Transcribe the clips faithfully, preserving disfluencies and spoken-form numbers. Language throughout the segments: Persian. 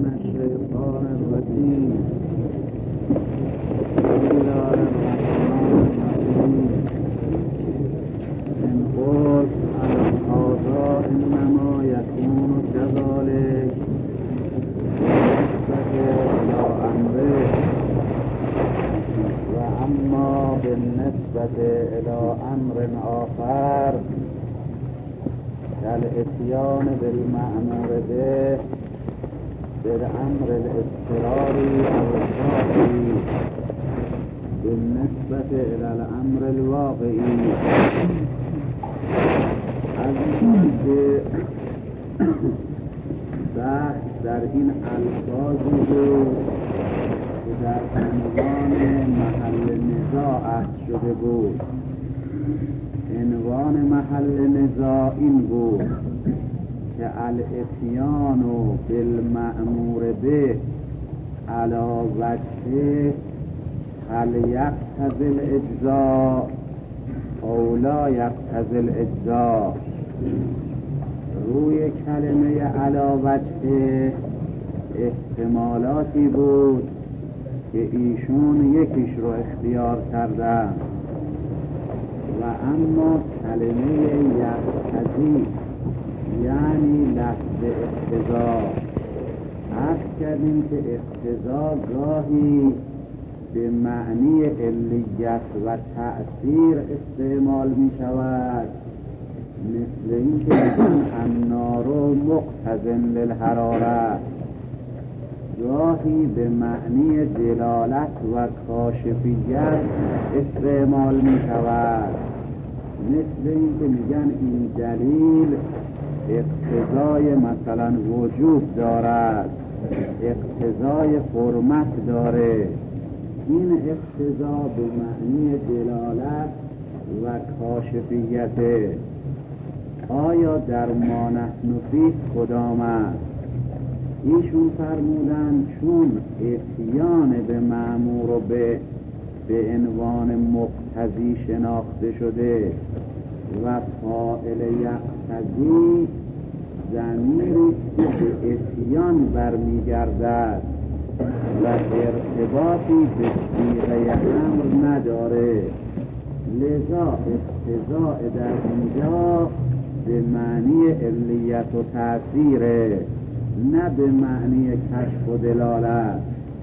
الشيطان الرجيم بسم الله الرحمن الرحيم إن قلت على القضاء إنما يكون كذلك بالنسبة إلى أمره وأما بالنسبة إلى أمر آخر كالإتيان بالمأمور به بالأمر الاضطراري أو الواقعي بالنسبة إلى الأمر الواقعي. از اینکه بحث در این الفاظی بود که در عنوان محل نزاع شده بود. عنوان محل نزاع این بود که الاتیان بالمأمور به علی وجه هل یقتضی الاجزاء او لا یقتضی الاجزاء. روی کلمه علی وجه احتمالاتی بود که ایشون یکیش رو اختیار کردن و اما کلمه یقتضی یعنی لفظ اقتضا. عرض کردیم که اقتضا گاهی به معنی علیت و تأثیر استعمال می شود، مثل این که میگن النار مقتضن للحرارة. گاهی به معنی دلالت و کاشفیت استعمال می شود، مثل این که میگن این دلیل اقتضای مثلا وجوب دارد، اقتضای حرمت داره. این اقتضا به معنی دلالت و کاشفیت. آیا در ما نحن فیه کدام است؟ ایشون فرمودن چون اتیان به مأمور و به به عنوان مقتضی شناخته شده و فاعل یقتضی ضمیری که به اتیان برمیگردد و ارتباطی به صیغه امر نداره، لذا اقتضاء در اینجا به معنی علیت و تأثیره، نه به معنی کشف و دلالت.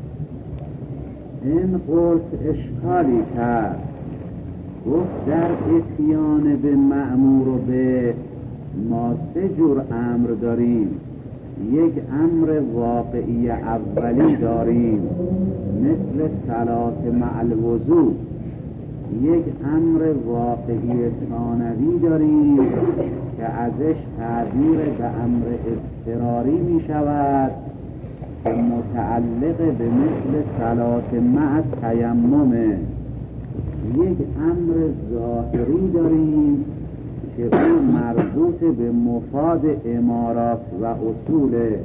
این قلت اشکالی کرد، گفت در اتیان به مأمور و به ما سه جور امر داریم. یک امر واقعی اولی داریم مثل صلاة مع الوضوء. یک امر واقعی ثانوی داریم که ازش تعبیر به امر اضطراری می شود که متعلق به مثل صلاة مع تیمم. یک امر ظاهری داریم که او مربوط به مفاد امارات و اصوله،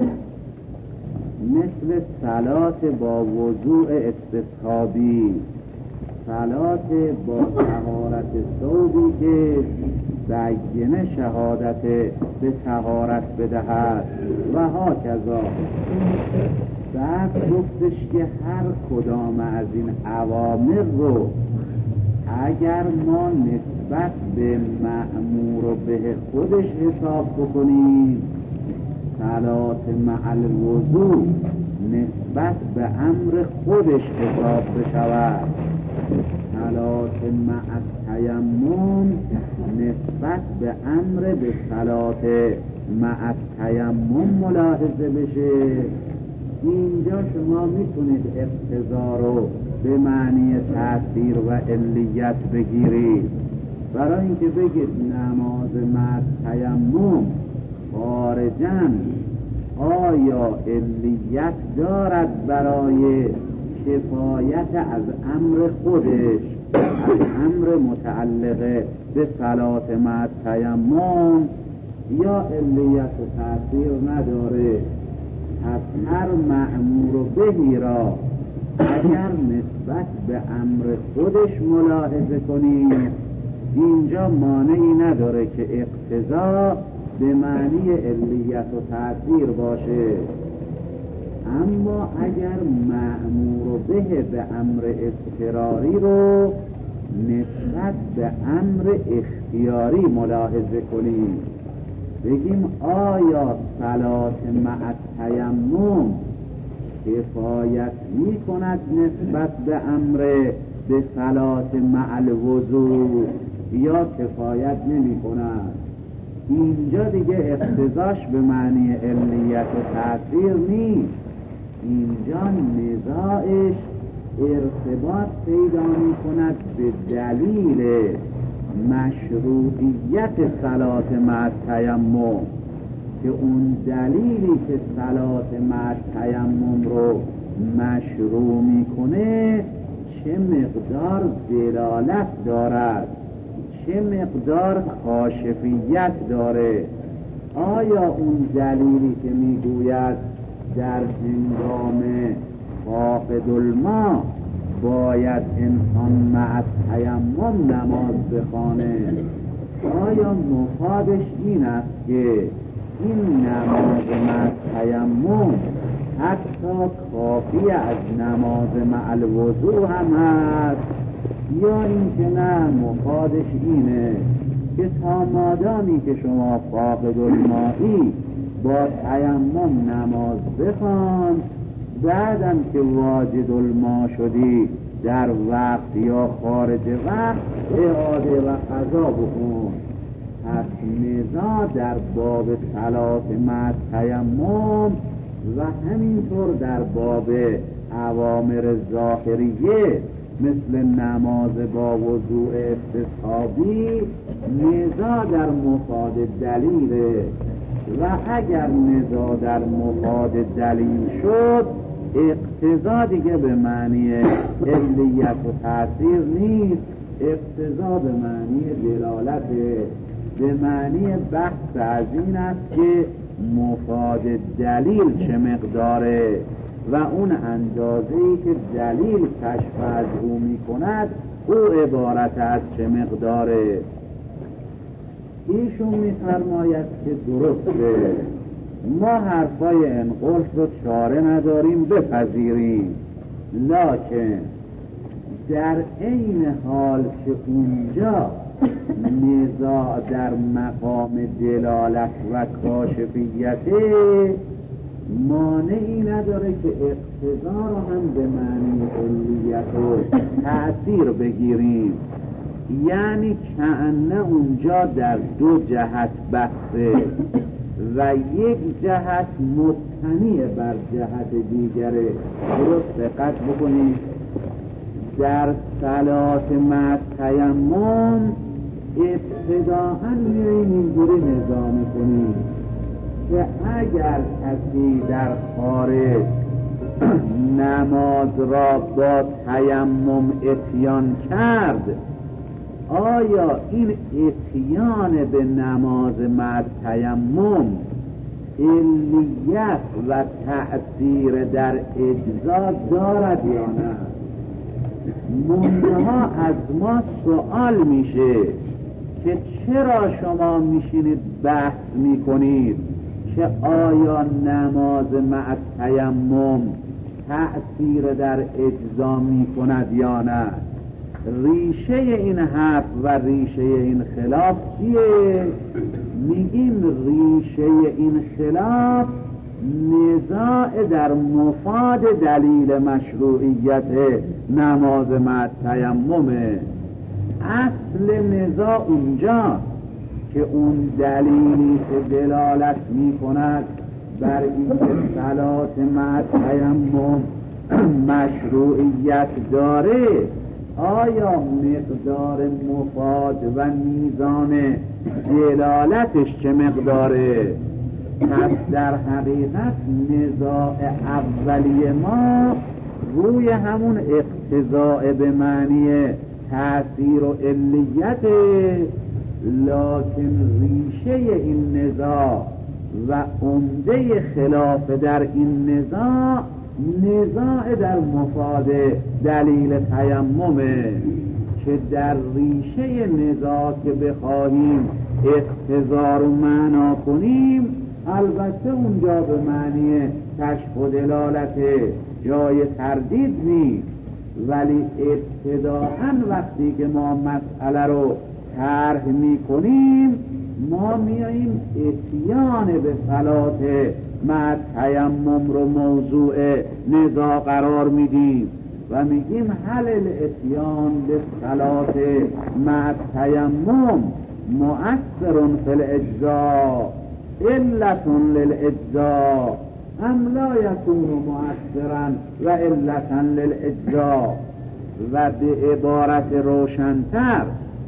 مثل صلاة با وضوء استصحابی، صلاة با طهارت ثوبی که بیینه شهادت به طهارت بدهد و هاکذا. بعد گفتش که هر کدام از این اوامر رو اگر ما نسبت به مأمور و به خودش حساب بکنیم، صلاة مع الوضوء نسبت به امر خودش حساب بشود، صلاة مع التیمم نسبت به امر به صلاة مع التیمم ملاحظه بشه. اینجا شما میتونید اقتضا رو به معنی تأثیر و علیت بگیرید. برای اینکه بگید نماز مع تیمم خارجاً آیا علیت دارد برای کفایت از امر خودش، از امر متعلق به صلاة مع تیمم، یا علیت و تأثیر نداره؟ از هر مأمور و بهی را اگر نسبت به امر خودش ملاحظه کنیم، اینجا مانعی نداره که اقتضا به معنی علیت و تأثیر باشه. اما اگر مأمور به به امر اضطراری رو نسبت به امر اختیاری ملاحظه کنیم، بگیم آیا صلات مع التیمم کفایت می کند نسبت به امر به صلات مع الوضوء یا کفایت نمی کند؟ اینجا دیگه اقتضاش به معنی علیت و تأثیر نیست، اینجا نزاعش ارتباط پیدا می کند به دلیل مشروعیت صلات مع التیمم، که اون دلیلی که صلات مع التیمم رو مشروع میکنه چه مقدار دلالت دارد، چه مقدار کاشفیت داره. آیا اون دلیلی که میگوید در هنگام فاقد الماء باید انسان مع التیمم نماز بخوانه، آیا مفادش این است که این نماز مع التیمم حتی کافی از نماز مع الوضوء هم هست، یا اینکه نه مفادش اینه که تا مادامی که شما فاقد المایی با تیمم نماز بخوان، بعدم که واجد الماء شدی در وقت یا خارج وقت اعاده و قضا بکن. پس نزاع در باب صلات مع التیمم و همینطور در باب اوامر ظاهریه مثل نماز با وضوء استصحابی نزاع در مفاد دلیله، و اگر نزاع در مفاد دلیل شد اقتضا دیگه به معنی علیت و تأثیر نیست، اقتضا به معنی دلالته، به معنی بحث از این است که مفاد دلیل چه مقداره و اون اندازه‌ای که دلیل کشف از او می کند او عبارت از چه مقداره. ایشون می فرماید که درسته، ما حرفای انقلف رو چاره نداریم بپذیریم، لکن در این حال که اونجا نزاع در مقام دلالت و کاشفیته مانعی نداره که اقتضا رو هم به معنی علیت و تأثیر بگیریم، یعنی کأنه اونجا در دو جهت بحثه و یک جهت مبتنی بر جهت دیگره. درست دقت بکنید، در صلات مع التیمم ابتداءً میاییم اینجوری نظام کنیم که اگر کسی در خارج نماز را با تیمم اتیان کرد، آیا این اتیان به نماز مع التیمم علیت و تأثیر در اجزا دارد یا نه؟ منتها از ما سوال میشه که چرا شما میشینید بحث میکنید که آیا نماز مع التیمم تأثیر در اجزا میکند یا نه؟ ریشه این حرف و ریشه این خلاف چیه؟ میگیم ریشه این خلاف نزاع در مفاد دلیل مشروعیت نماز مع التیممه. اصل نزاع اونجاست که اون دلیلی که دلالت میکند بر این که صلات مع التیمم مشروعیت داره، آیا مقدار مفاد و میزان دلالتش چه مقداره؟ پس در حقیقت نزاع اولی ما روی همون اقتضاء به معنی تأثیر و علیت، لکن ریشه این نزاع و عمده خلاف در این نزاع نزاع در مفاد دلیل تیممه، که در ریشه نزاع که بخواهیم اقتضا رو معنا کنیم، البته اونجا به معنی کشف و دلالت جای تردید نیست، ولی ابتداءً وقتی که ما مسئله رو طرح میکنیم ما میاییم اتیان به صلات مع تیمم رو موضوع نزاع قرار میدیم و میگیم هل الاتیان به صلات مع تیمم مؤثر فی الاجزاء علت للاجزاء ام لا یکون مؤثرا و علتا للاجزاء. و به عبارت روشنتر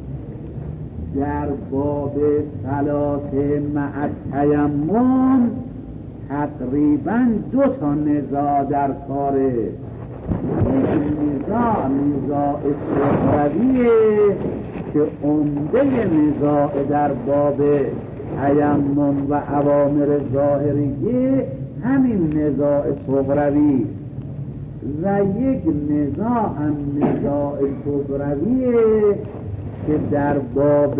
در باب صلات مع تیمم تقریبا دو تا نزاع در کاره. یک نزاع نزاع صغرویه که عمده نزاع در باب تیمم و اوامر ظاهریه همین نزاع صغروی، و یک نزاع هم نزاع کبرویه که در باب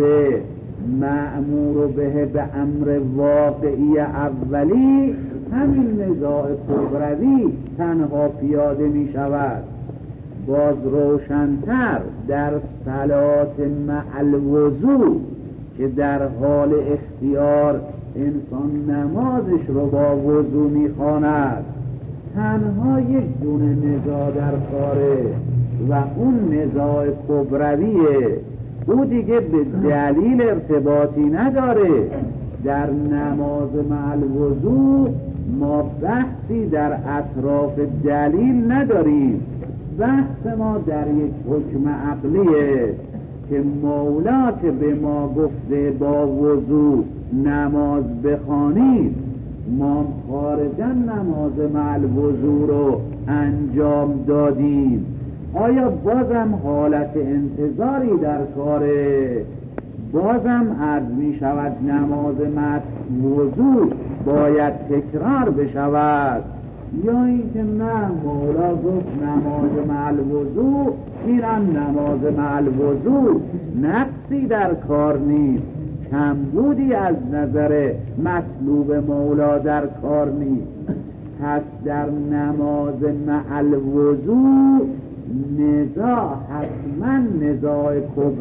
مأمور به به امر واقعی اولی همین نزاع کبروی تنها پیاده می شود. باز روشنتر در صلات مع الوضوء که در حال اختیار انسان نمازش رو با وضو می خواند، تنها یک دونه نزاع در کاره و اون نزاع کبرویه. او دیگه به دلیل ارتباطی نداره. در نماز مع الوضوء ما بحثی در اطراف دلیل نداریم، بحث ما در یک حکم عقلیه که مولا که به ما گفته با وضوء نماز بخوانید، ما خارجا نماز مع الوضوء رو انجام دادیم. آیا بازم حالت انتظاری در کاره؟ بازم عرض می شود نماز مع الوضوء باید تکرار بشود، یا اینکه نه مولا گفت نماز مع الوضوء اینم نماز مع الوضوء نقصی در کار نیست، کمبودی از نظر مطلوب مولا در کار نیست. پس در نماز مع الوضوء نزاع حتما نزاع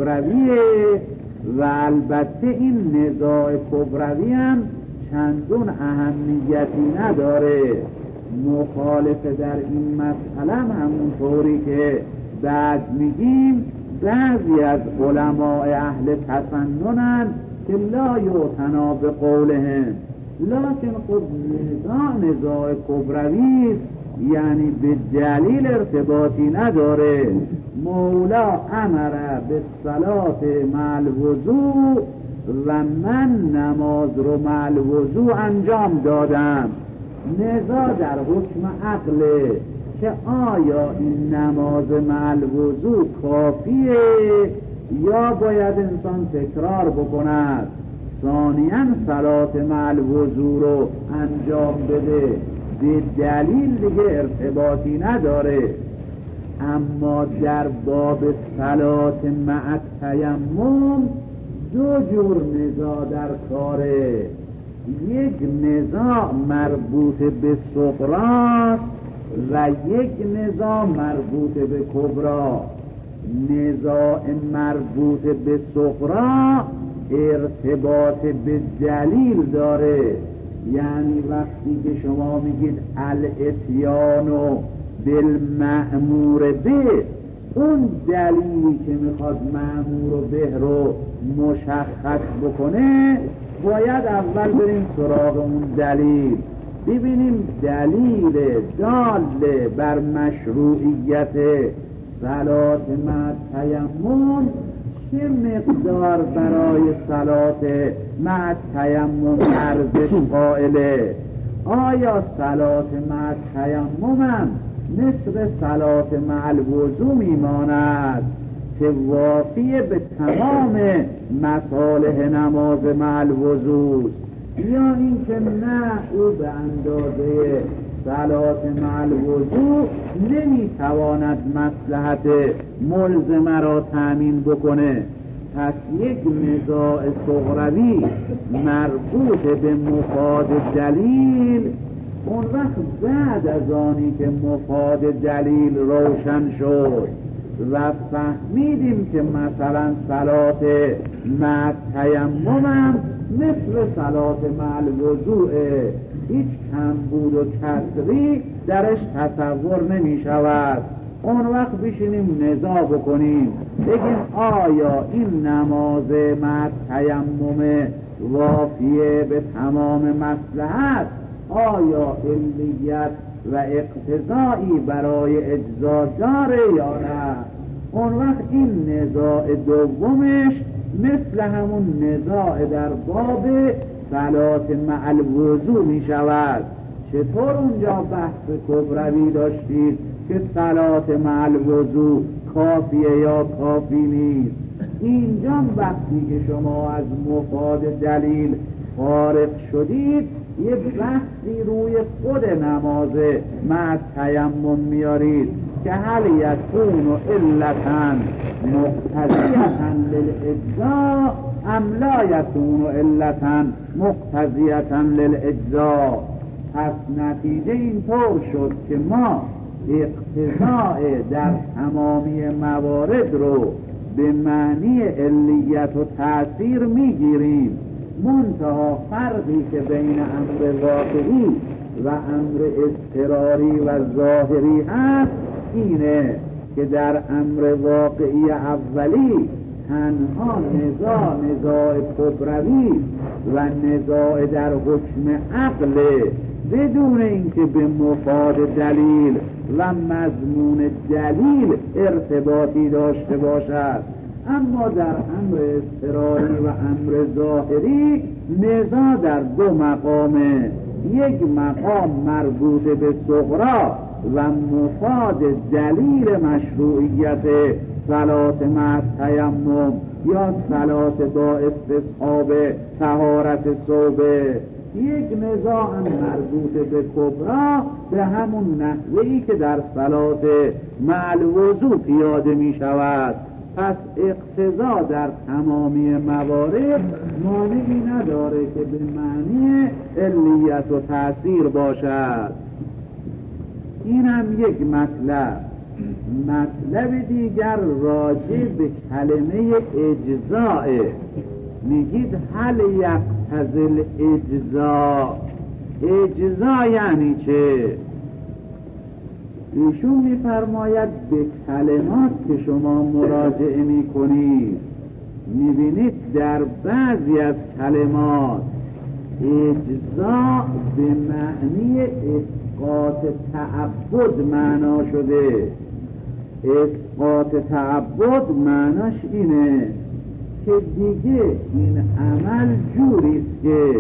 کبرویه و البته این نزاع کبروی هم چندون اهمیتی نداره. مخالف در این مسئله همونطوری که بعد میگیم بعضی از علماء اهل تسننن که لا یعتنا به قولهم، لکن خود نزاع نزاع کبروی یعنی به دلیل ارتباطی نداره. مولا امر به صلات مع الوضوء و من نماز رو مع الوضوء انجام دادم. نزاع در حکم عقله که آیا این نماز مع الوضوء کافیه یا باید انسان تکرار بکند، ثانیاً صلات مع الوضوء رو انجام بده، به دلیل دیگه ارتباطی نداره. اما در باب صلات مع تیمم دو جور نزاع در کاره. یک نزاع مربوط به صغراست و یک نزاع مربوط به کبرا. نزاع مربوط به صغرا ارتباط به دلیل داره، یعنی وقتی که شما میگید الاتیان بالمأمور به، اون دلیلی که میخواد مأمور به رو مشخص بکنه باید اول بریم سراغ اون دلیل، ببینیم دلیل دال بر مشروعیت صلات مع تیمم چه مقدار برای صلات مع تیمم ارزش قائله. آیا صلات مع تیمم هم مثل صلات مع الوضوء میماند که وافی به تمام مصالح نماز مع الوضوء، یا اینکه نه او به اندازه صلات مع الوضوء نمیتواند مصلحت ملزمه را تأمین بکنه؟ پس یک نزاع صغروی مربوط به مفاد دلیل، اون وقت بعد از آنی که مفاد دلیل روشن شد و فهمیدیم که مثلا صلات مع تیمم هم مثل صلات مع الوضوء، هیچ کمبود و کسری درش تصور نمی شود، اون وقت بشینیم نزاع بکنیم بگیم آیا این نماز مع تیمم وافیه به تمام مصلحت، آیا علیت و اقتضایی برای اجزا داره یا نه؟ اون وقت این نزاع دومش مثل همون نزاع در باب صلات مع الوضوء می شود. چطور اونجا بحث کبروی داشتید که صلات مع الوضوء کافیه یا کافی نیست؟ اینجا وقتی که شما از مفاد دلیل فارغ شدید یه بحثی روی خود نماز مع تیمم میارید که هل یکون علتا مقتضیة للاجزاء ام لا یکون علتا مقتضیة للاجزاء. پس نتیجه اینطور شد که ما اقتضاء در تمامی موارد رو به معنی علیت و تأثیر میگیریم، منتها فرقی که بین امر واقعی و امر اضطراری و ظاهری هست اینه که در امر واقعی اولی تنها نزاع نزاع کبروی و نزاع در حکم عقل بدون اینکه به مفاد دلیل و مضمون دلیل ارتباطی داشته باشد. اما در امر اضطراری و امر ظاهری نزاع در دو مقامه، یک مقام مربوط به صغرا و مفاد دلیل مشروعیت صلات مع تیمم یا صلات با استصحاب طهارت صوبه، یک نزاع مربوط به کبرا به همون نحوهی که در صلات مع الوضوء پیاده می شود. پس اقتضا در تمامی موارد مانعی نداره که به معنی علیت و تأثیر باشد. این هم یک مطلب. مطلب دیگر راجع به کلمه اجزاء. میگید هل یقتضی الاجزاء، اجزاء یعنی چه؟ ایشون میفرماید به کلمات که شما مراجعه میکنید میبینید در بعضی از کلمات اجزاء به معنی اسقاط تعبد معنا شده. اسقاط تعبد معناش اینه که دیگه این عمل جوریست که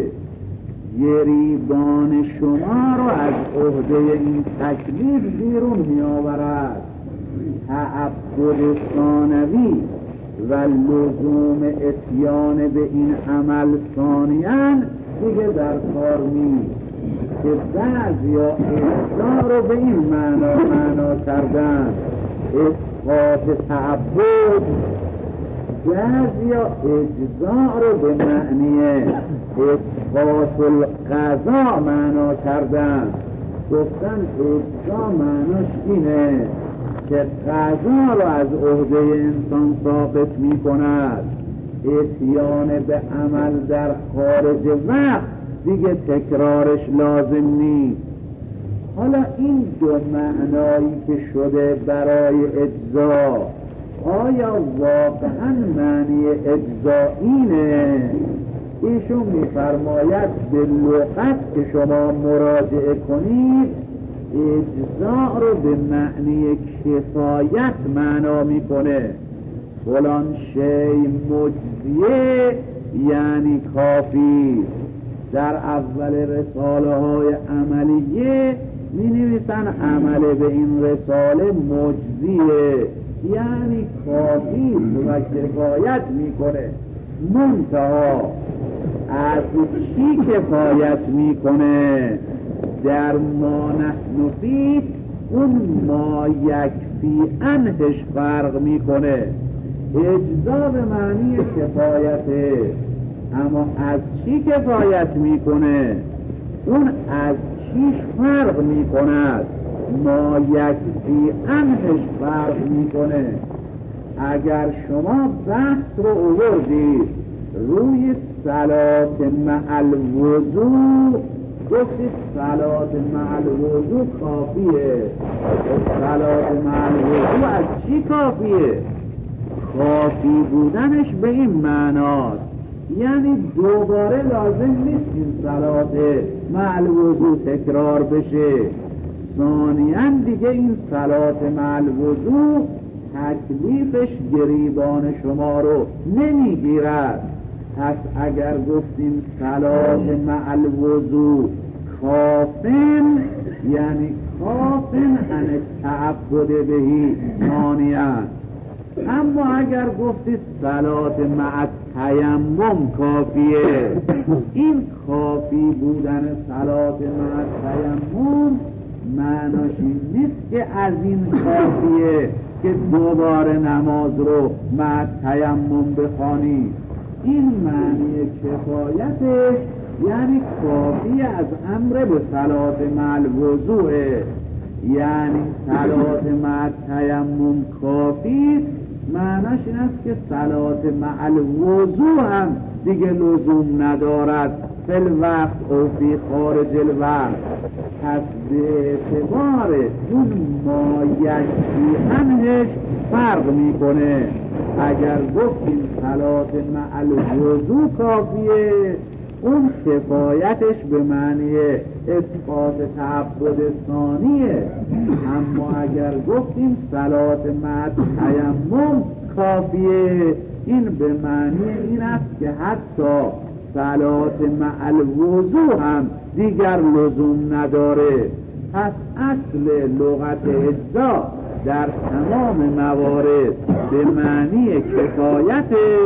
گریبان شما رو از عهده این تکلیف بیرون می آورد. تعبد ثانوی و لزوم اتیان به این عمل ثانیاً دیگه در کار نیست که بعضیا اجزا رو به این معنا معنا کردن، اسقاط تعبد، بعضیا اجزا رو به معنی اسقاط القضا معنا کردن. گفتن اجزا معناش اینه که قضا رو از عهده انسان ثابت می کند، اتیان به عمل در خارج وقت دیگه تکرارش لازم نیست. حالا این دو معنایی که شده برای اجزا آیا واقعا معنی اجزا اینه؟ ایشون میفرماید به لغت که شما مراجعه کنید اجزا رو به معنی کفایت معنا میکنه. فلان شی مجزیه یعنی کافی. در اول رساله های عملیه می نویسن عمل به این رساله مجزیه یعنی کافی و کفایت میکنه. منتها از چی کفایت میکنه؟ در ما نحن فیه اون ما یکفی انهش فرق میکنه. اجزا به معنی کفایته، اما از چی کفایت میکنه؟ اون از چیش فرق میکند؟ ما یکفی عنهش فرق میکنه. اگر شما بحث رو آوردید روی صلات مع الوضوء، گفتید صلات مع الوضوء کافیه. صلات مع الوضوء از چی کافیه؟ کافی بودنش به این معناست، یعنی دوباره لازم نیست این صلات مع الوضوء تکرار بشه. ثانیاً دیگه این صلات مع الوضوء تکلیفش گریبان شما رو نمیگیرد. پس اگر گفتیم صلات مع الوضوء کافن، یعنی کافن عن التعبد بهی ثانیاً. اما اگر گفتید صلات مع تیمم کافیه، این کافی بودن صلات مع تیمم معناش این نیست که از این کافیه که دوباره نماز رو مع تیمم بخوانی. این معنی کفایته، یعنی کافی از امر به صلات مع الوضوء، یعنی صلات مع تیمم کافی. معناش این است که صلات مع الوضوء هم دیگه لزوم ندارد فی الوقت او فی خارج الوقت. پس به اعتبار اون ما یکفی عنهش فرق میکنه. اگر گفتیم صلات مع الوضوء کافیه، اون کفایتش به معنی اثبات تعبد ثانیه. اما اگر گفتیم صلات مع تیمم کافیه، این به معنی این است که حتی صلات مع الوضوء هم دیگر لزوم نداره. پس اصل لغت اجزا در تمام موارد به معنی کفایت،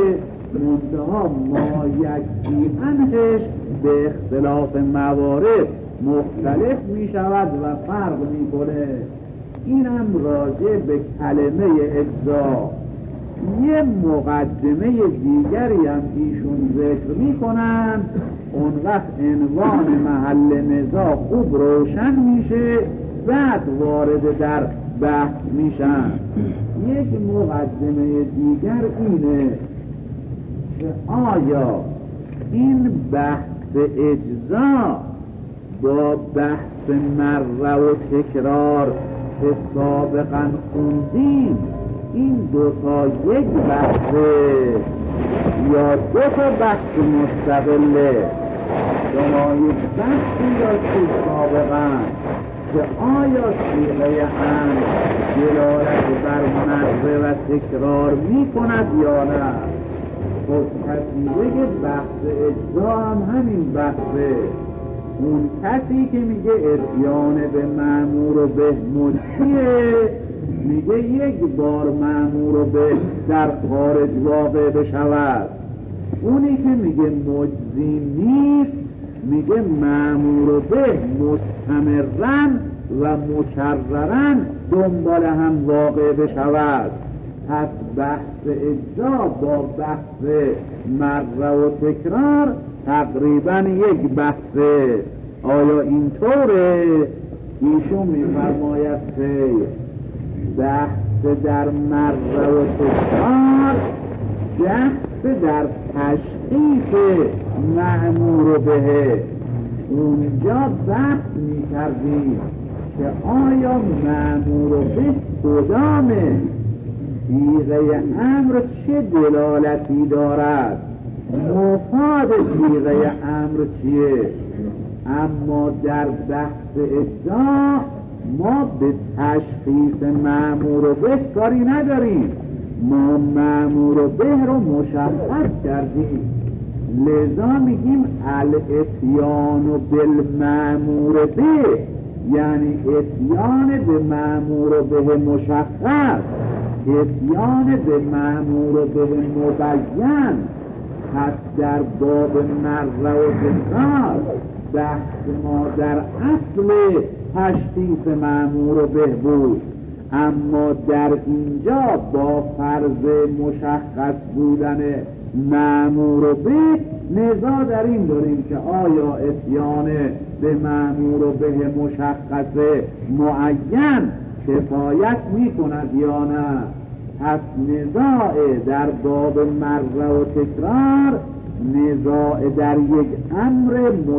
منتها ما یکفی عنهش به اختلاف موارد مختلف می شود و فرق می کنه. اینم راجع به کلمه اجزا. یه مقدمه دیگری هم ایشون ذکر می کنن، اون وقت عنوان محل نزاع خوب روشن میشه، بعد وارد در بحث میشن. یک مقدمه دیگر اینه که آیا این بحث اجزا با بحث مره و تکرار که سابقا خوندیم، این دوتا یک بحثه یا دو تا بحث مستقله؟ شما یک بحثی داشتید سابقا که آیا صیغه امر دلالت بر مره و تکرار می کند یا نه؟ خب کسی بگه بحث اجزا هم همین بحثه. اون کسی که میگه اتیان به مأمور و به مجزیه، میگه یک بار مأمور و به در خارج واقع بشود. اونی که میگه مجزی نیست، میگه مأمور و به مستمرن و مکررن دنبال هم واقع بشود. پس بحث اجزا با بحث مره و تکرار تقریبا یک بحثه. آیا اینطوره؟ ایشون میفرماید که بحث در مره و تکرار بحث در تشخیص مأمور به. اونجا بحث میکردیم که آیا مأمور به کدامه، صیغه امر چه دلالتی دارد، مفاد صیغه امر چیه. اما در بحث اجزا ما به تشخیص مأمور به کاری نداریم، ما مأمور به رو مشخص کردیم، لذا میگیم الاتیان بالمأمور به، یعنی اتیان به مأمور به مشخص، اتیان به مأمور به مبین. پس در باب مره و تکرار بحث ما در اصل تشخیص مأمور به بود، اما در اینجا با فرض مشخص بودن مأمور و به نزاع در این داریم که آیا اتیان به مأمور و به مشخص معین کفایت می کند یا نه. پس نزاع در باب مره و تکرار نزاع در یک امر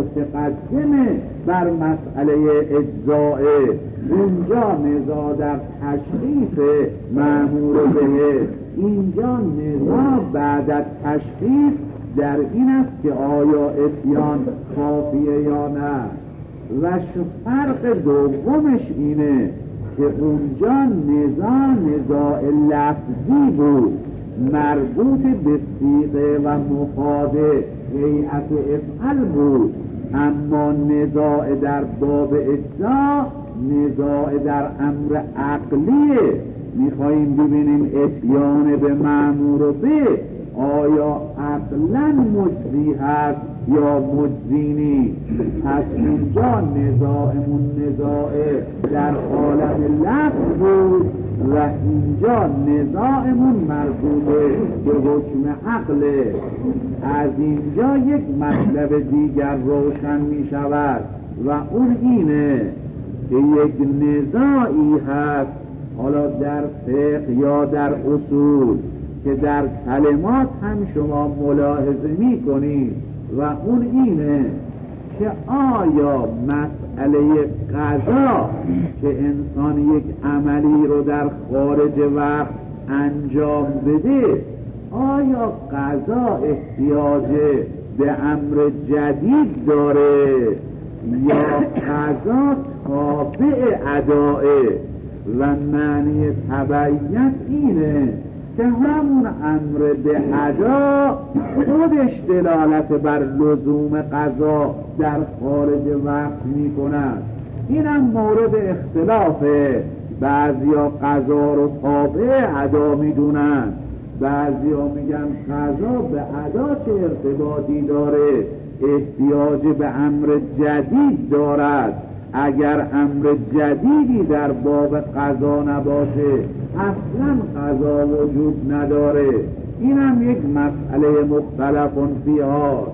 متقدم بر مسئله اجزاء، اونجا نزاع در تشخیص مأمور به، اینجا نزاع بعد از تشخیص در این است که آیا اتیان کافیه یا نه. و فرق دومش اینه که اونجا نزاع نزاع لفظی بود مربوط به صیغه و مفاد هیئت افعل بود، اما نزاع در باب اجزا نزاع در امر عقلیه. میخواییم ببینیم اتیان به مأمور و به آیا عقلا مجزی هست یا مجزی نیست. پس اینجا نزاعمون نزاع در عالم لفظ بود و اینجا نزاعمون مربوط به حکم عقله. از اینجا یک مطلب دیگر روشن می شود و اون اینه که یک نزاعی هست حالا در فقه یا در اصول که در کلمات هم شما ملاحظه می کنید و اون اینه که آیا مسئله قضا که انسان یک عملی رو در خارج وقت انجام بده، آیا قضا احتیاج به امر جدید داره یا قضا تابع ادائه؟ و معنی تبعیت اینه که همون امر به ادا خودش دلالت بر لزوم قضا در خارج وقت می کند. اینم مورد اختلافه. بعضیا قضا رو تابع ادا می دونن، بعضیا میگن قضا به ادا چه ارتباطی داره، احتیاج به امر جدید دارد. اگر امر جدیدی در باب قضا نباشه اصلا قضا وجود نداره. این هم یک مسئله مختلف فیها.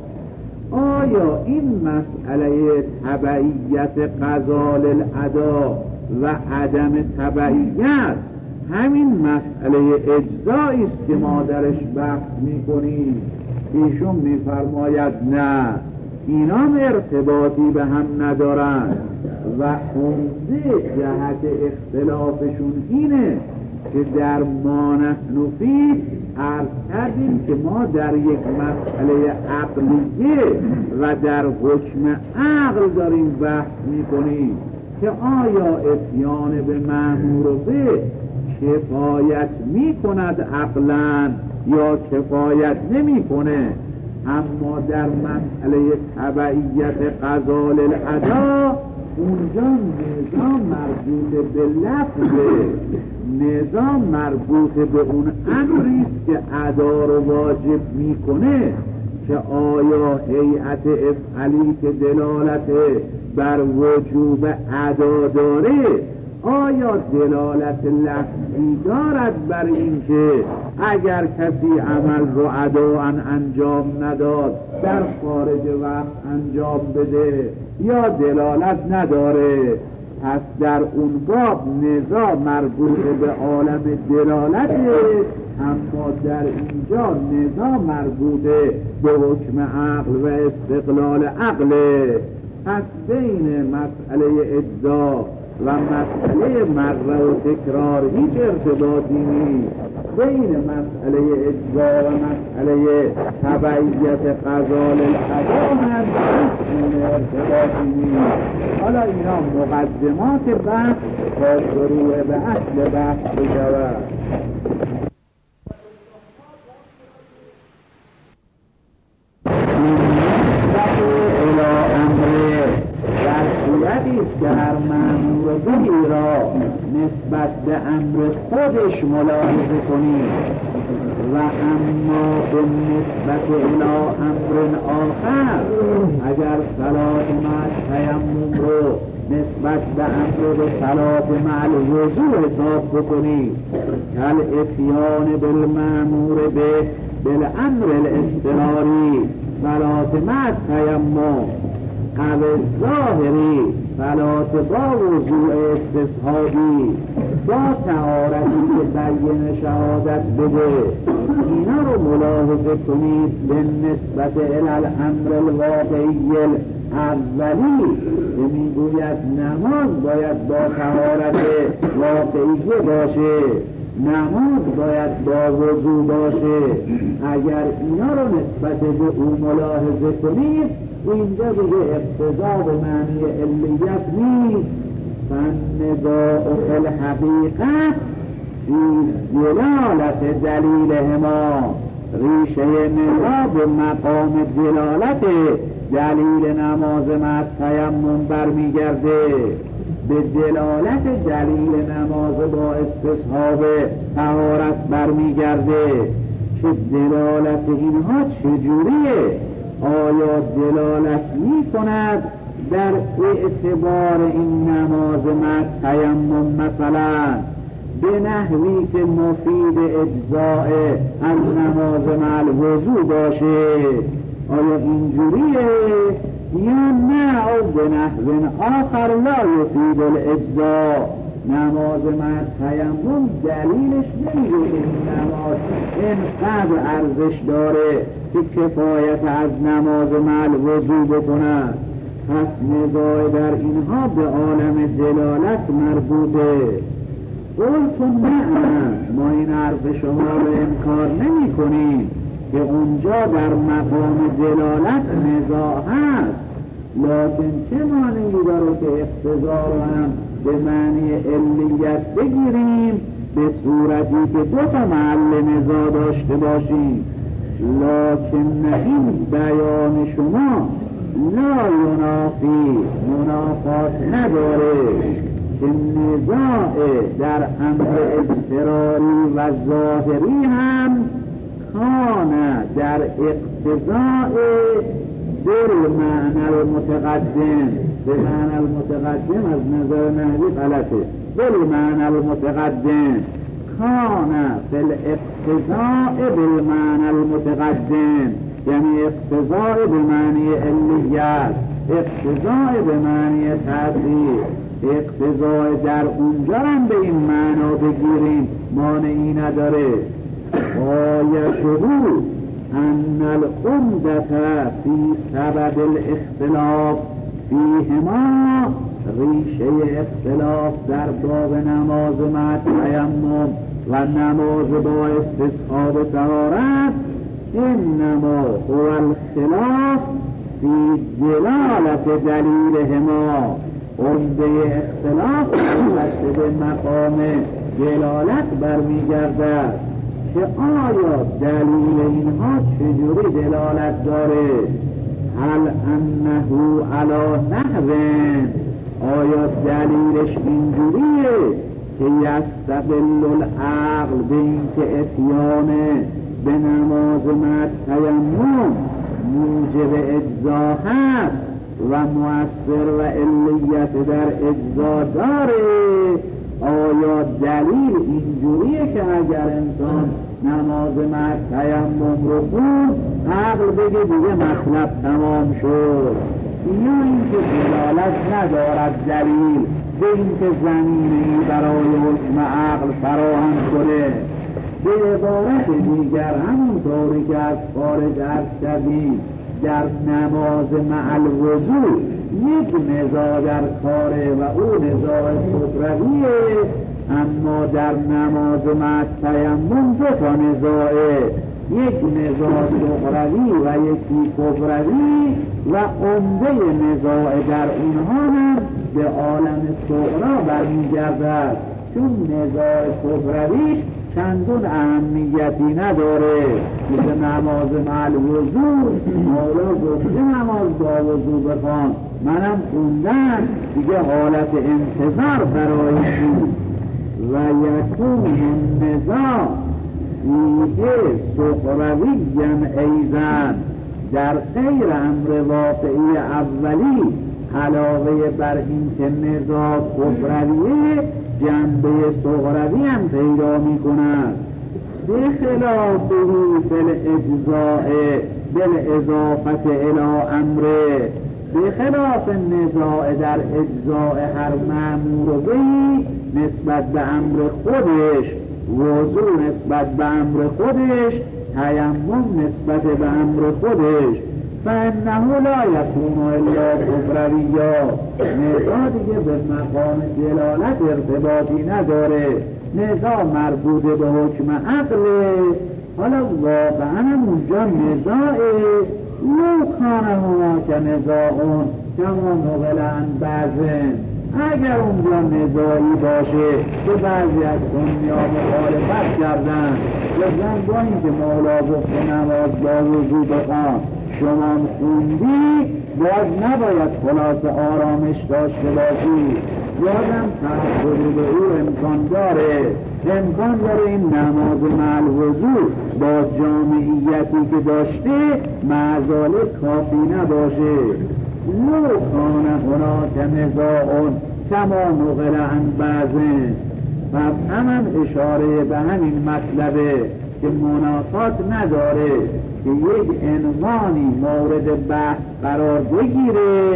آیا این مسئله تبعیت قضا للادا و عدم تبعیت همین مسئله اجزایی است که ما درش بحث میکنیم؟ ایشون میفرماید نه، اینا ارتباطی به هم ندارن و عمده جهت اختلافشون اینه که در ما نحن فیه عرض کردیم که ما در یک مسئله عقلیه و در حکم عقل داریم بحث میکنیم که آیا اتیان به مأمور و به کفایت میکند عقلا یا کفایت نمیکنه. اما در مسئله تبعیت قضا للادا اونجا نظام مربوط به لفظه، نظام مربوط به اون امریست که ادا رو واجب میکنه که آیا هیئت افعلی که دلالت بر وجوب ادا داره آیا دلالت لفظی دارد بر این که اگر کسی عمل رو اداءً انجام نداد در خارج وقت انجام بده یا دلالت نداره. پس در اون باب نزاع مربوط به عالم دلالته، اما در اینجا نزاع مربوط به حکم عقل و استقلال عقله. پس بین مسئله اجزا و مسئله مره و تکرار هیچ ارتباطی نیست. بین مسئله اجزا و مسئله تبعیت قضا للادا هم هیچ ارتباطی نیست. حالا اینا مقدمات بحث تا شروع به اصل بحث بشود. صورتیست که هر مأمور بهی را نسبت به امر خودش ملاحظه کنید و اما به نسبت الى امر آخر اگر صلاح مع تیمم رو نسبت نسبت به امر به صلات مع الوضوء حساب بکنید. کل اتیان بالمأمور به بالامر الاضطراری صلات مع تیمم او ظاهری صلات با وضوء استصحابی با طهارتی که بیان شهادت بده، اینا رو ملاحظه کنید. به نسبت الامر الواقعی اولی که میگوید نماز باید با طهارت واقعی باشه، نماز باید با وضو باشه. اگر اینا رو نسبت به او ملاحظه کنید، اینجا دیگه اقتضا به معنی علیت نیست. فالنزاع فی الحقیقت فی دلالت دلیلهما، ریشه نزاع به مقام دلالت دلیل نماز مع تیمم برمیگرده، به دلالت دلیل نماز با استصحاب طهارت برمیگرده. که دلالت اینها چجوریه؟ آیا دلالت می کند در اعتبار این نماز مع تیمم مثلا به نحوی که مفید اجزاء از نماز مع الوضو باشه؟ آیا اینجوریه؟ یا نه او به نحو آخر لا یفید الاجزاء، نماز مع تیمم دلیلش نمیگه این نماز اینقدر ارزش داره که کفایت از نماز مع الوضو بکند. پس نزاع در اینها به عالم دلالت مربوطه. قلتون نه، ما این عرض شما رو انکار نمی کنیم که اونجا در مقام دلالت نزاع هست، لکن چه معنی داره که اقتضا رو هم به معنی علیت بگیریم به صورتی که دو تا محل نزاع داشته باشیم. لکن این بیان شما لا ینافی، منافات نداره که نزاع در امر اضطراری و ظاهری هم کانه در اقتضاء بالمعنى المتقدم. بالمعنى المتقدم از نظر نحوی غلطه. بالمعنى المتقدم کانه فی الاقتضاء بالمعنى المتقدم، یعنی اقتضاء به معنی علیت، اقتضاء به معنی تأثیر، اقتضاء در اونجا هم به این معنا بگیریم مانعی نداره. آیته ان العمدة فی سبب الاختلاف فیهما، ریشه اختلاف در باب نماز مع تیمم و نماز با استصحاب طهارت، انما هو الخلاف فی دلالت دلیلهما. عمده اختلاف به مقام دلالت برمیگردد که آیا دلیل اینها چجوری دلالت داره؟ هل انه علی نحو، آیا دلیلش اینجوریه که یستقل العقل به این که اتیان به نماز مع تیمم موجب اجزا هست و مؤثر و علیت در اجزا داره؟ آیا دلیل اینجوریه که اگر انسان نماز مع تیمم رو خوند عقل بگه دیگه مطلب تمام شد؟ یا اینکه دلالت ندارد دلیل به اینکه زمینه‌ای برای حکم عقل فراهم شده؟ به عبارت دیگر همونطوری که از خارج عرض کردیم در نماز مع الوضو یک نزاع در کاره و او نزاع کفرویه، اما در نماز مع تیمم دو تا نزاعه، یک نزاع صغروی و یکی کفروی و عمده نزاع در اونها هم به عالم صغرا برمیگردد، چون نزاع کفرویش چندون اهمیتی نداره. مثل نماز مع الوضو، مولا گفته نماز با وضو بخوان، منم خوندم دیگه حالت انتظار برای بود. و یکون النزاع فیه صغرویم ایزن، در غیر امر واقعی اولی علاوه بر این که نزاع کفرویه جنبه صغروی هم پیدا می کند. به خلافه بالاجزاء بالاضافت الی امره، به خلاف نزاع در اجزاء هر مأمور بهی نسبت به امر خودش، وضوء نسبت به امر خودش، تیمم نسبت به امر خودش، فانه لا یکون الا کفرویا، نزاع دیگه به مقام دلالت ارتباطی نداره، نزاع مربوط به حکم عقله. حالا واقعا اونجا نزاعه، لو کان هناک نزاعون کما نقل عن بعضن، اگر اونجا نزاعی باشه که بعضی از دنیا مخالفت کردن، بزن با این که مولا گفته نماز با وضو بخوان شما خوندی، باز نباید خلاص آرامش داشته باشی، بازم تحصیل به او امکان داره، امکان داره این نماز مع الوضو با جامعیتی که داشته معزاله کافی نباشه. لو کان هناک نزاعون کما نقل عن بعضن، و همان اشاره به همین مطلبه که منافات نداره که یک عنوانی مورد بحث قرار بگیره،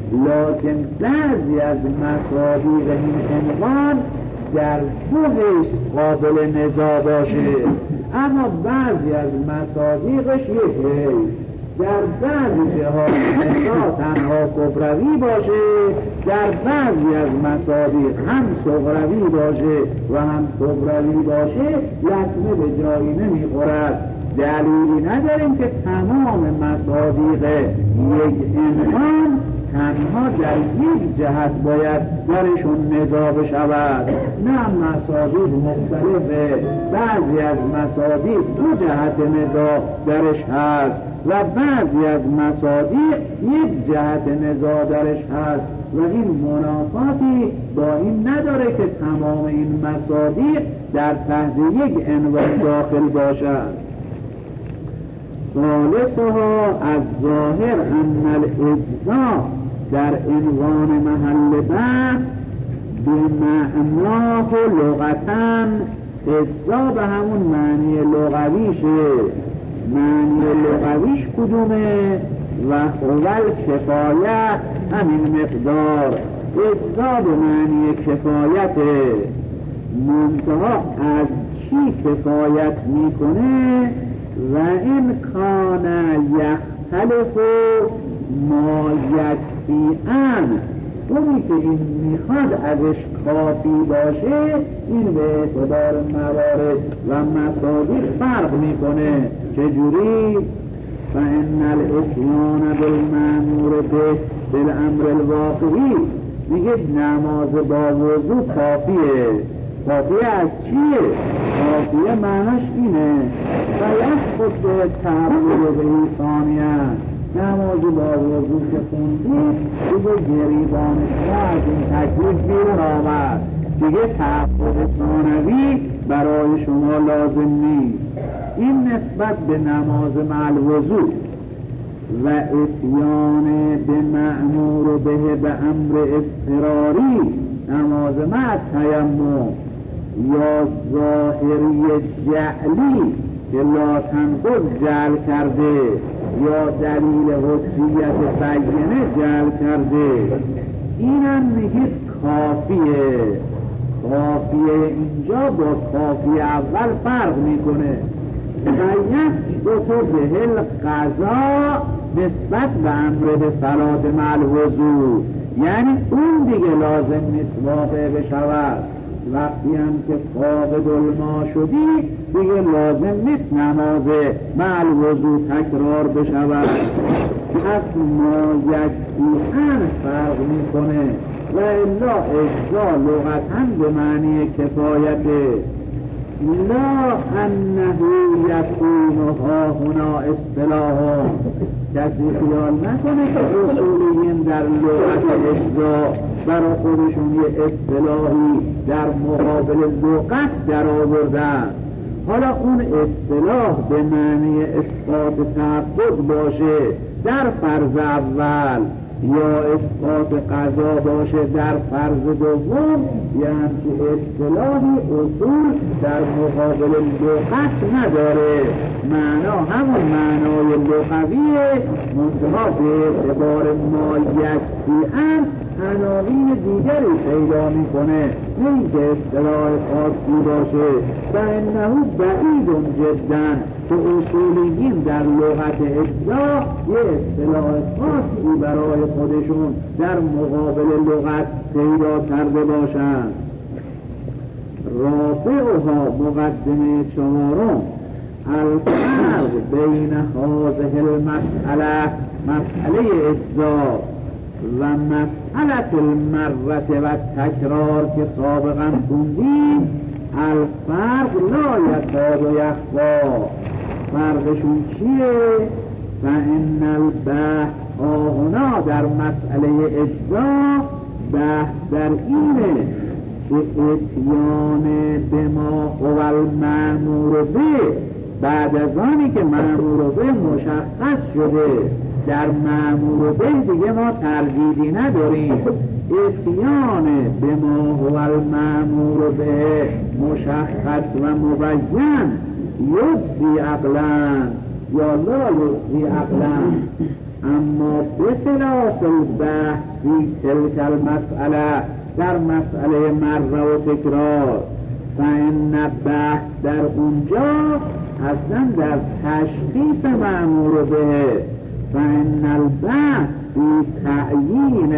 لکن بعضی از مصادیق این عنوان در دو حیث قابل نزاع باشه، اما بعضی از مصادیقش یک حیث، در بعضی جهات نزاع تنها کفروی باشه، در بعضی از مصادیق هم صغروی باشه و هم کفروی باشه، لطمه به جایی نمیخورد. دلیلی نداریم که تمام مصادیق یک عنوان تنها در یک جهت باید درشون نزاع بشود، نه مصادیق مختلفه، بعضی از مصادیق دو جهت نزاع درش هست و بعضی از مصادیق یک جهت نزاع درش هست و این منافاتی با این نداره که تمام این مصادیق در تحت یک عنوان داخل باشد. ثالثها از ظاهر ان الاجزاء در عنوان محل بحث به معناه لغتاً، اجزاء به همون معنی لغویشه. معنی لغویش کدومه؟ و اول کفایت، همین مقدار. اجزاء به معنی کفایته، منتها از چی کفایت میکنه؟ و این کان یختلف ما یکفی ان، اونی که این میخواد ازش کافی باشه این به اعتبار موارد و مصادیق فرق میکنه. چجوری؟ فان الاتیان بالمأمور به بالامر الواقعی، میگه نماز با وضو کافیه. کافیه از چیه؟ کافیه معناش اینه و یسقط به تعبیر به ثانیه، نماز با وضو که خوندید دیگه گریبانش را از این تکلیف بیرون آمد، دیگه تعبیر ثانوی برای شما لازم نیست. این نسبت به نماز مع الوضو. و اتیان به مأمور به به امر اضطراری، نماز مع تیمم یا ظاهری جعلی که لا تنقض جعل کرده یا دلیل حجیت بیانه جعل کرده، اینم میگید کافیه. کافیه اینجا با کافی اول فرق میکنه. و یسقط به القضا نسبت به امر به صلات مع الوضو، یعنی اون دیگه لازم نیست واقع بشود. وقتی هم که فاقد الما شدی دیگه لازم نیست نماز مع الوضو تکرار بشود. پس ما یکفی‌اً فرق میکنه و الا اجزا لغتاً به معنی کفایته. لا انه یکون ها هنا اصطلاحا، کسی خیال نکنه که اصولیین در لغت اجزا برای خودشون یه اصطلاحی در مقابل لغت در آوردن. حالا اون اصطلاح به معنی اثبات تعبد باشه در فرض اول، یا اثبات قضا باشه در فرض دوم، یعنی که اصطلاحی اصول در مقابل لغت نداره، معنا همون معنای لغویه، منتها به اعتبار ما یکفی‌اً عناوین دیگری پیدا میکنه، نه اینکه اصطلاح خاصی باشه. و انه بعید جدا که اصولیین در لغت اجزا یه اصطلاح خاصی برای خودشون در مقابل لغت پیدا کرده باشند. رابعها مقدمه چهارم الفرق بین هذه المسئله، مسئله اجزا و مسئله المرت و تکرار که سابقا خوندیم، الفرق لا یکاد یخفی، فرقشون چیه؟ فان البحث هنا در مسئله اجزا بحث در اینه که اتیان به ما هو المأمور به، بعد از آنی که مأمور به مشخص شده، در مأمور به دیگه ما تردیدی نداریم، اتیان به ما هو المأمور به مشخص و مبین یجزی عقلا یا لا یجزی عقلا، اما به خلاف البحث فی تلک المسئله، در مسئله مره و تکرار، فإن بحث در اونجا اصلا در تشخیص مأمور به، فإن البحث فی تعیین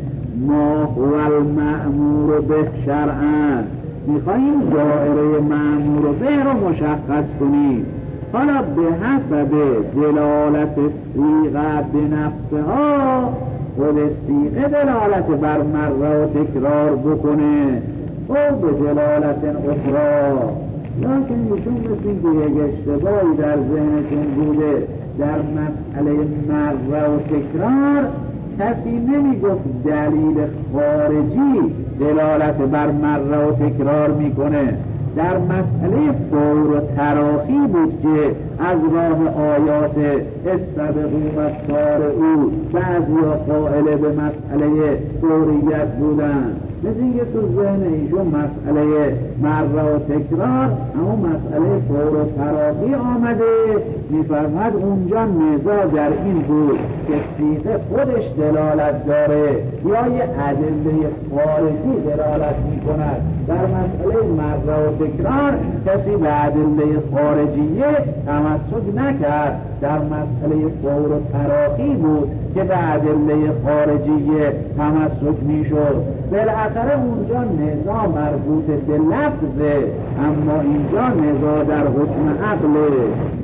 ما هو المأمور به شرعا، میخواییم دائره مأمور به رو مشخص کنیم. حالا به حسب دلالت صیغه به نفسها، خود صیغه دلالت بر مره و تکرار بکنه او به دلالت اخرى، لیکن ایشون مثل اینکه یک اشتباهی در ذهنشون بوده، در مسئله مره و تکرار کسی نمی گفت دلیل خارجی دلالت بر مره و تکرار میکنه، در مسئله فور و تراخی بود که از راه آیات استبقوا مسارعوا بعضی قائل به مسئله فوریت بودن، مثل اینکه تو ذهن ایشون مسئله مره و تکرار اما مسئله فور و تراخی آمده، میفرمد اونجا نزاع در این بود که صیغه خودش دلالت داره یا یه ادله خارجی دلالت میکند. در مسئله مره و تکرار کسی به ادله خارجیه تمسک نکرد، در مسئله فور و تراخی بود که به ادله خارجیه تمسک میشد. بالاخره اونجا نزاع مربوط به لفظه، اما اینجا نزاع در حکم عقله.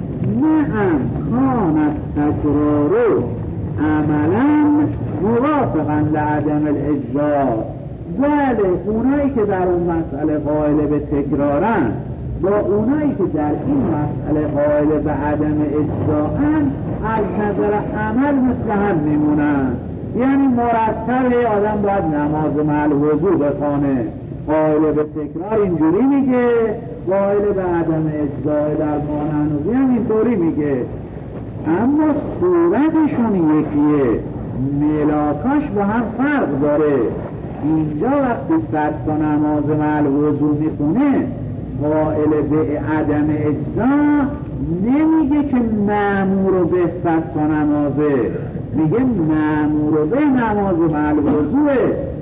نعم کانت تکرارو عملا موافقا لعدم الاجزا، بله اونایی که در اون مسئله قائل به تکرارن با اونایی که در این مسئله قائل به عدم اجزاءن از نظر عمل مثل هم میمونن، یعنی مرتب آدم باید نماز مع الوضو بخونه، قائل به تکرار اینجوری میگه، قائل به عدم اجزاء در مانعنوزی هم اینطوری میگه، اما صورتشون یکیه، ملاکاش با هم فرق داره. اینجا وقتی صد تا نماز مع الوضو میخونه قائل به عدم اجزا نمیگه که مأمور به صد تا نمازه، میگه مأمور به نماز مع الوضوه،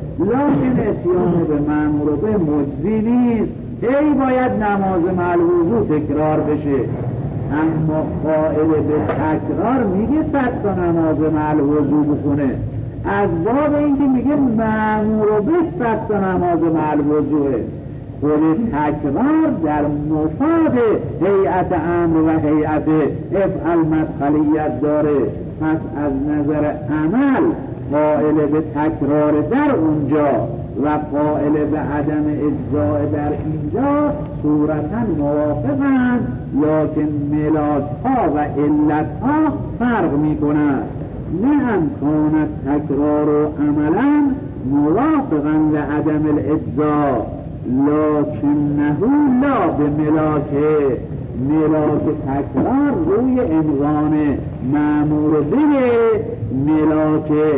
لکن اتیان به مأمور به مجزی نیست، ای باید نماز مع الوضو تکرار بشه. اما قائل به تکرار میگه صد تا نماز مع الوضو بخونه، از باب اینکه میگه مأمور به صد تا نماز مع الوضوه، خود تکرار در مفاد هیئت امر و هیئت افعل مدخلیت داره، پس از نظر عمل قائل به تکرار در اونجا و قائل به عدم اجزاء در اینجا صورتا موافقن، لکن ملاک‌ها و علت‌ها فرق میکنند. نعم کانت تکرار و عملا موافقا لعدم الاجزاء، لکنه لا به ملاک، ملاک تکرار روی عنوان مأمور به، ملاک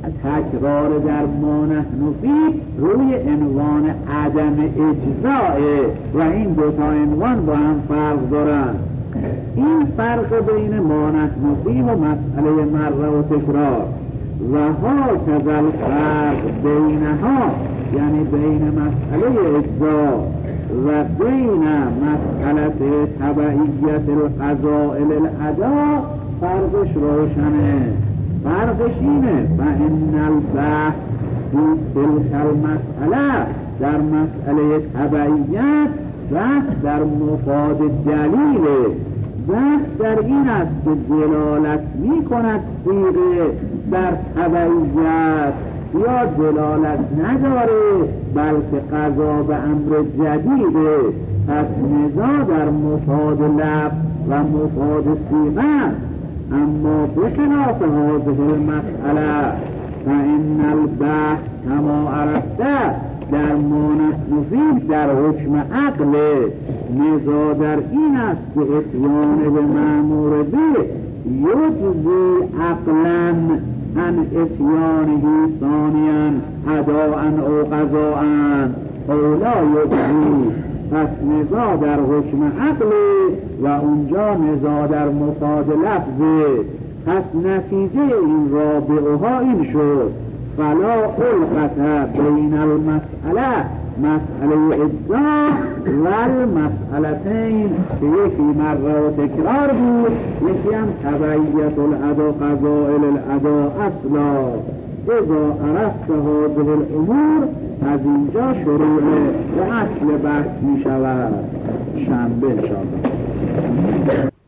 تکرار در ما نحن فیه روی عنوان عدم اجزائه و این دو تا عنوان با هم فرق دارن. این فرق بین ما نحن فیه و مسئله مره و تکرار و ها کذل فرق بینها، یعنی بین مسئله اجزا و بین مسئله تبعیت القضاء للأدا فرقش روشنه. فرقش اینه فإن البحث فی تلک المسئله، در مسئله تبعیت بحث در مفاد دلیله. بحث در این است که دلالت می کند صیغه در تبعیت یا دلالت نداره بلکه قضا به امر جدیده. پس نزاع در مفاد لفظ و مفاد صیغه است. اما بخلاف هذه المسئله فإن البحث کما عرفته در ما نحن فیه در حکم عقل. نزاع در این است که اتیان به مأمور به یجزی عقلا عن اتیانه ثانیا اداء او قضاء او لا یجزی. پس نزاع در حکم عقل و اونجا نزاع در مفاد لفظه. پس نتیجه این رابعها این شد فلا القت بین المسئله، مسئله اجزا و المسئلتین که یکی مره و تکرار بود، یکی هم تبعیت الادا قضاء الادا اصلا. اذا عرفت هذه الامور از اینجا شروع به اصل بحث می شود. شنبه انشاءالله.